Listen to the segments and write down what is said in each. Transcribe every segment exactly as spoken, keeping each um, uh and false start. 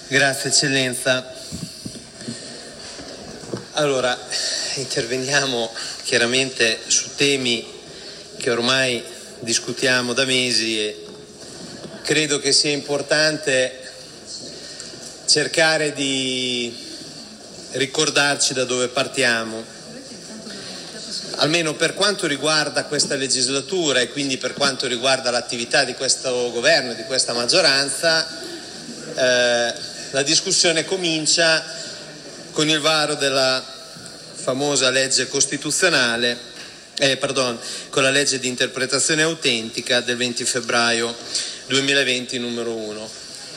Grazie Eccellenza. Allora, interveniamo chiaramente su temi che ormai discutiamo da mesi e credo che sia importante cercare di ricordarci da dove partiamo. Almeno per quanto riguarda questa legislatura e quindi per quanto riguarda l'attività di questo governo e di questa maggioranza, eh, la discussione comincia con il varo della famosa legge costituzionale, eh, pardon, con la legge di interpretazione autentica del venti febbraio duemilaventi numero uno.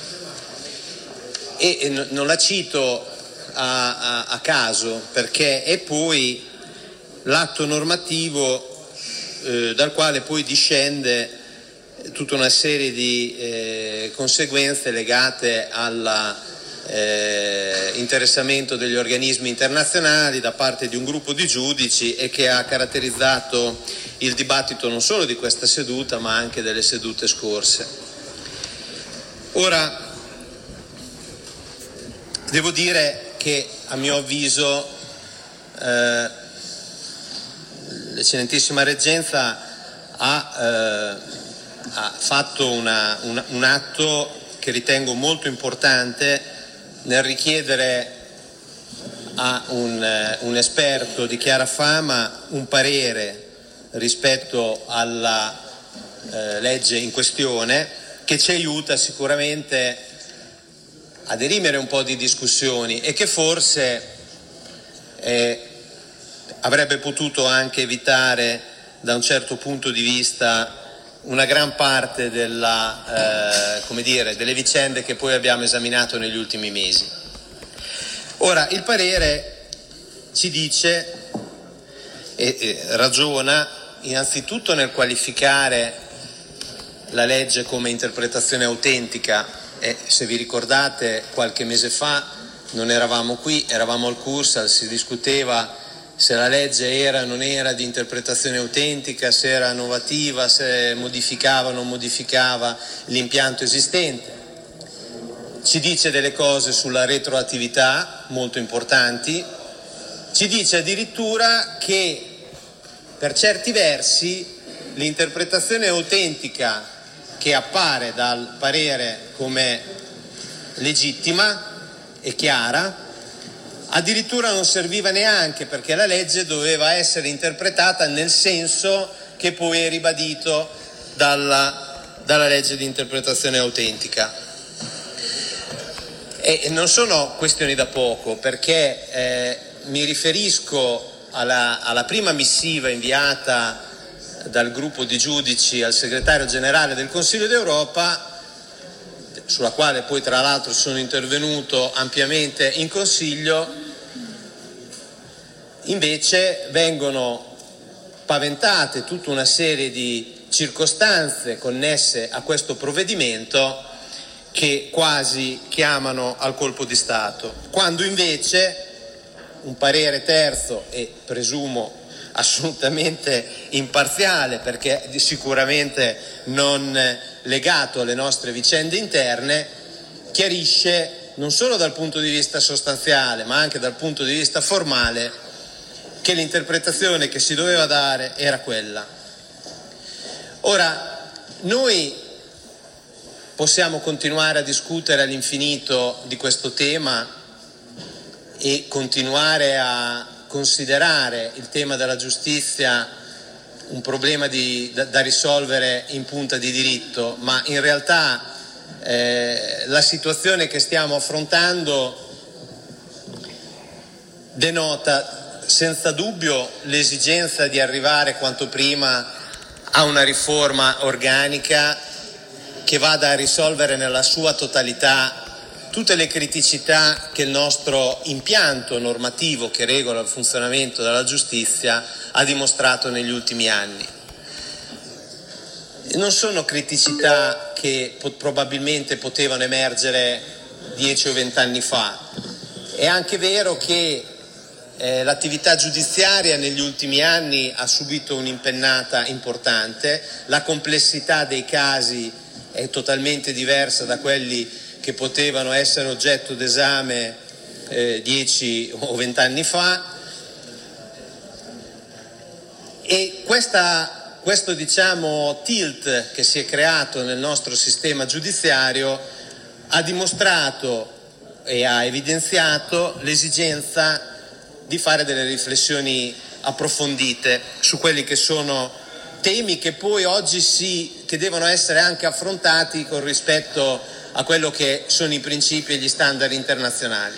E, e non la cito a, a, a caso, perché è poi l'atto normativo eh, dal quale poi discende tutta una serie di eh, conseguenze legate al eh, interessamento degli organismi internazionali da parte di un gruppo di giudici e che ha caratterizzato il dibattito non solo di questa seduta ma anche delle sedute scorse. Ora, devo dire che a mio avviso eh, l'Eccellentissima Reggenza ha, eh, ha fatto una, una, un atto che ritengo molto importante nel richiedere a un, eh, un esperto di chiara fama un parere rispetto alla eh, legge in questione, che ci aiuta sicuramente a dirimere un po' di discussioni e che forse eh, avrebbe potuto anche evitare da un certo punto di vista una gran parte della, eh, come dire, delle vicende che poi abbiamo esaminato negli ultimi mesi. Ora, il parere ci dice e, e ragiona innanzitutto nel qualificare la legge come interpretazione autentica e, se vi ricordate, qualche mese fa non eravamo qui, eravamo al Cursal, si discuteva se la legge era o non era di interpretazione autentica, se era innovativa, se modificava o non modificava l'impianto esistente. Ci dice delle cose sulla retroattività molto importanti, ci dice addirittura che per certi versi l'interpretazione autentica che appare dal parere come legittima e chiara addirittura non serviva neanche, perché la legge doveva essere interpretata nel senso che poi è ribadito dalla, dalla legge di interpretazione autentica. E non sono questioni da poco, perché eh, mi riferisco alla, alla prima missiva inviata dal gruppo di giudici al segretario generale del Consiglio d'Europa, sulla quale poi tra l'altro sono intervenuto ampiamente in Consiglio. Invece vengono paventate tutta una serie di circostanze connesse a questo provvedimento che quasi chiamano al colpo di Stato, quando invece un parere terzo e presumo assolutamente imparziale, perché sicuramente non legato alle nostre vicende interne, chiarisce non solo dal punto di vista sostanziale ma anche dal punto di vista formale che l'interpretazione che si doveva dare era quella. Ora, noi possiamo continuare a discutere all'infinito di questo tema e continuare a considerare il tema della giustizia un problema di, da, da risolvere in punta di diritto, ma in realtà eh, la situazione che stiamo affrontando denota senza dubbio l'esigenza di arrivare quanto prima a una riforma organica che vada a risolvere nella sua totalità tutte le criticità che il nostro impianto normativo che regola il funzionamento della giustizia ha dimostrato negli ultimi anni. Non sono criticità che po- probabilmente potevano emergere dieci o vent'anni fa. È anche vero che Eh, l'attività giudiziaria negli ultimi anni ha subito un'impennata importante, la complessità dei casi è totalmente diversa da quelli che potevano essere oggetto d'esame eh, dieci o vent'anni fa, e questa, questo diciamo tilt che si è creato nel nostro sistema giudiziario ha dimostrato e ha evidenziato l'esigenza di fare delle riflessioni approfondite su quelli che sono temi che poi oggi si, che devono essere anche affrontati con rispetto a quello che sono i principi e gli standard internazionali.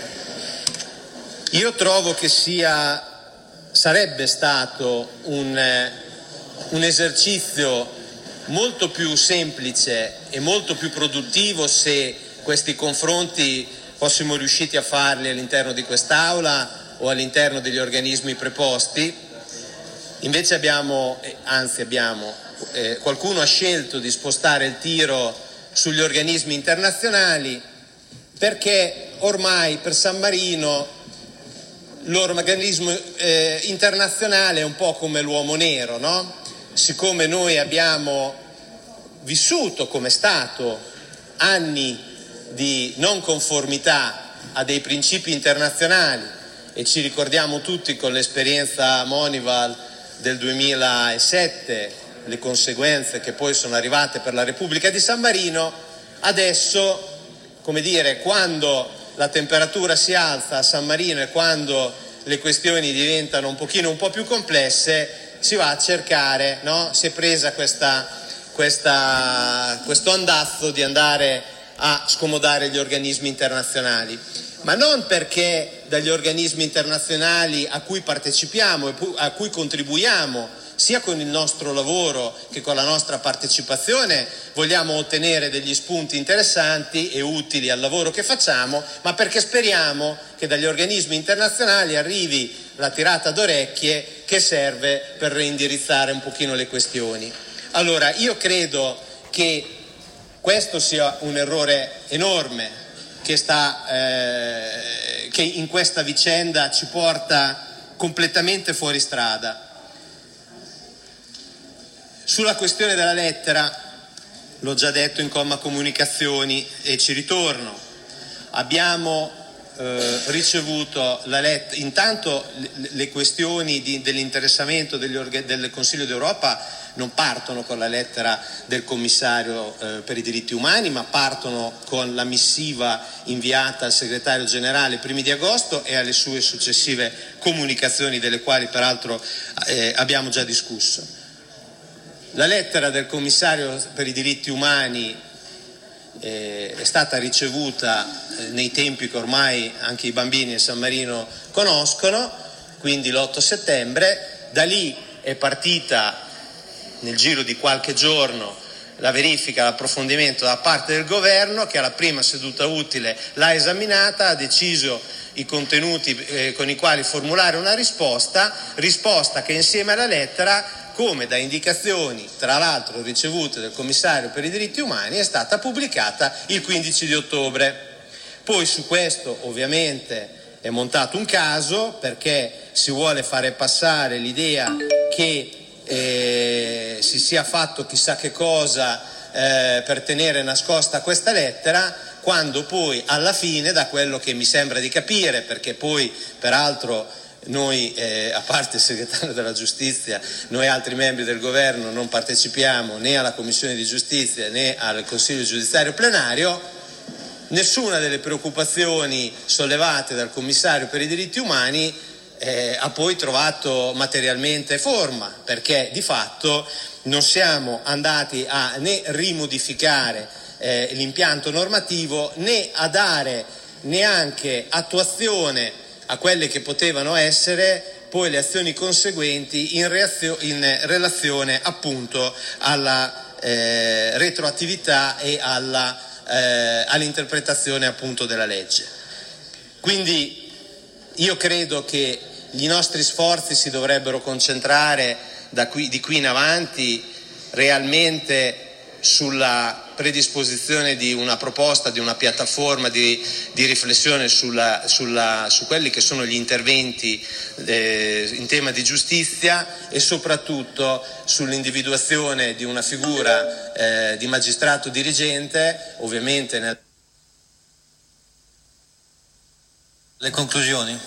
Io trovo che sia, sarebbe stato un, un esercizio molto più semplice e molto più produttivo se questi confronti fossimo riusciti a farli all'interno di quest'Aula o all'interno degli organismi preposti. Invece abbiamo, anzi abbiamo, eh, qualcuno ha scelto di spostare il tiro sugli organismi internazionali, perché ormai per San Marino l'organismo eh, internazionale è un po' come l'uomo nero, no? Siccome noi abbiamo vissuto come Stato anni di non conformità a dei principi internazionali, e ci ricordiamo tutti con l'esperienza Monival del duemilasette le conseguenze che poi sono arrivate per la Repubblica di San Marino, adesso, come dire, quando la temperatura si alza a San Marino e quando le questioni diventano un pochino un po' più complesse, si va a cercare, no? Si è presa questa, questa, questo andazzo di andare a scomodare gli organismi internazionali, ma non perché dagli organismi internazionali a cui partecipiamo e a cui contribuiamo, sia con il nostro lavoro che con la nostra partecipazione, vogliamo ottenere degli spunti interessanti e utili al lavoro che facciamo, ma perché speriamo che dagli organismi internazionali arrivi la tirata d'orecchie che serve per reindirizzare un pochino le questioni. Allora, io credo che questo sia un errore enorme che, sta, eh, che in questa vicenda ci porta completamente fuori strada. Sulla questione della lettera, l'ho già detto in comma comunicazioni e ci ritorno, abbiamo eh, ricevuto la lettera, intanto le, le questioni di, dell'interessamento degli orga, del Consiglio d'Europa non partono con la lettera del commissario eh, per i diritti umani, ma partono con la missiva inviata al segretario generale i primi di agosto e alle sue successive comunicazioni, delle quali peraltro eh, abbiamo già discusso. La lettera del commissario per i diritti umani eh, è stata ricevuta eh, nei tempi che ormai anche i bambini a San Marino conoscono, quindi l'otto settembre. Da lì è partita nel giro di qualche giorno la verifica, l'approfondimento da parte del governo, che alla prima seduta utile l'ha esaminata, ha deciso i contenuti eh, con i quali formulare una risposta, risposta che insieme alla lettera, come da indicazioni tra l'altro ricevute dal commissario per i diritti umani, è stata pubblicata il quindici di ottobre. Poi su questo ovviamente è montato un caso, perché si vuole fare passare l'idea che eh, si sia fatto chissà che cosa eh, per tenere nascosta questa lettera, quando poi alla fine, da quello che mi sembra di capire, perché poi peraltro noi, eh, a parte il segretario della giustizia, noi altri membri del governo non partecipiamo né alla commissione di giustizia né al consiglio giudiziario plenario, nessuna delle preoccupazioni sollevate dal commissario per i diritti umani eh, ha poi trovato materialmente forma, perché di fatto non siamo andati a né rimodificare eh, l'impianto normativo né a dare neanche attuazione a quelle che potevano essere poi le azioni conseguenti in, reazio- in relazione appunto alla eh, retroattività e alla, eh, all'interpretazione appunto della legge. Quindi io credo che i nostri sforzi si dovrebbero concentrare da qui, di qui in avanti realmente sulla predisposizione di una proposta, di una piattaforma di, di riflessione sulla, sulla, su quelli che sono gli interventi eh, in tema di giustizia, e soprattutto sull'individuazione di una figura eh, di magistrato dirigente, ovviamente nel Le conclusioni?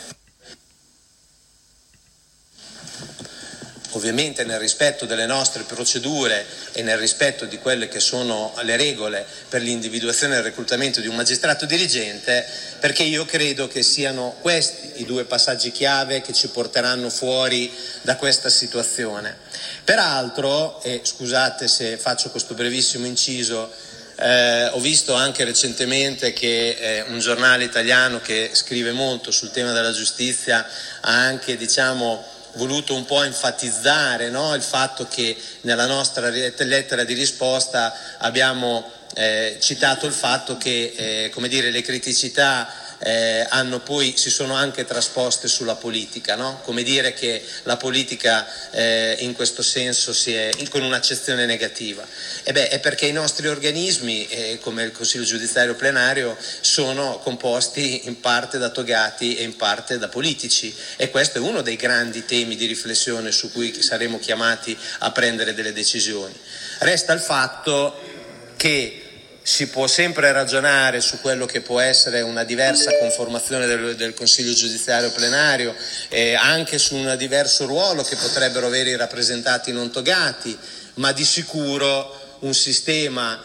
Ovviamente nel rispetto delle nostre procedure e nel rispetto di quelle che sono le regole per l'individuazione e il reclutamento di un magistrato dirigente, perché io credo che siano questi i due passaggi chiave che ci porteranno fuori da questa situazione. Peraltro, e scusate se faccio questo brevissimo inciso, eh, ho visto anche recentemente che eh, un giornale italiano che scrive molto sul tema della giustizia ha anche, diciamo, voluto un po' enfatizzare, no? Il fatto che nella nostra lettera di risposta abbiamo eh, citato il fatto che eh, come dire, le criticità eh, hanno poi, si sono anche trasposte sulla politica, no? Come dire che la politica eh, in questo senso si è con un'accezione negativa. E beh, è perché i nostri organismi, eh, come il Consiglio giudiziario plenario, sono composti in parte da togati e in parte da politici, e questo è uno dei grandi temi di riflessione su cui saremo chiamati a prendere delle decisioni. Resta il fatto che si può sempre ragionare su quello che può essere una diversa conformazione del, del Consiglio giudiziario plenario, eh, anche su un diverso ruolo che potrebbero avere i rappresentati non togati, ma di sicuro un sistema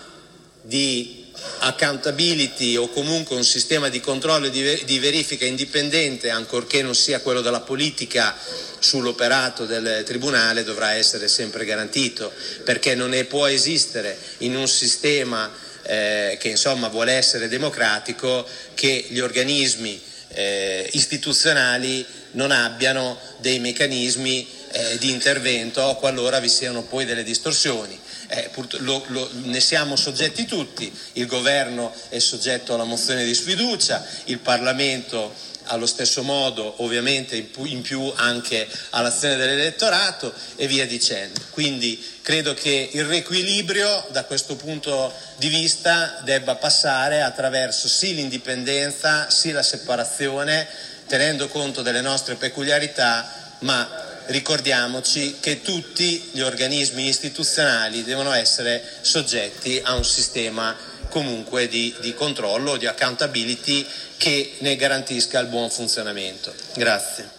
di accountability o comunque un sistema di controllo e di, di verifica indipendente, ancorché non sia quello della politica sull'operato del tribunale, dovrà essere sempre garantito, perché non ne può esistere in un sistema Eh, che insomma vuole essere democratico, che gli organismi eh, istituzionali non abbiano dei meccanismi eh, di intervento qualora vi siano poi delle distorsioni. Eh, pur, lo, lo, ne siamo soggetti tutti, il governo è soggetto alla mozione di sfiducia, il Parlamento allo stesso modo, ovviamente in più anche all'azione dell'elettorato e via dicendo. Quindi credo che il riequilibrio da questo punto di vista debba passare attraverso sì l'indipendenza, sì la separazione, tenendo conto delle nostre peculiarità, ma ricordiamoci che tutti gli organismi istituzionali devono essere soggetti a un sistema comunque di, di controllo, di accountability che ne garantisca il buon funzionamento. Grazie.